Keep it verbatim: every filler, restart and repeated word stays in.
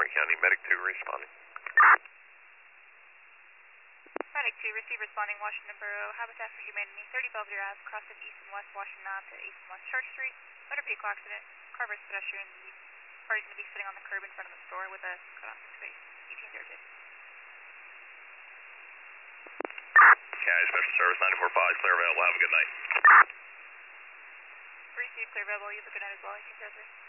Montgomery County, Medic two responding. Medic two, receive responding Washington Borough, Habitat for Humanity, thirty Belvedere Ave, crossing east and west Washington Ave to east and west Church Street. Motor vehicle accident, car versus pedestrian. The party's going to be sitting on the curb in front of the store with a cut off space. eighteen zero two. County Special Service nine four five, clear available. Have a good night. Receive clear available. You have a good night as well. eighteen zero three.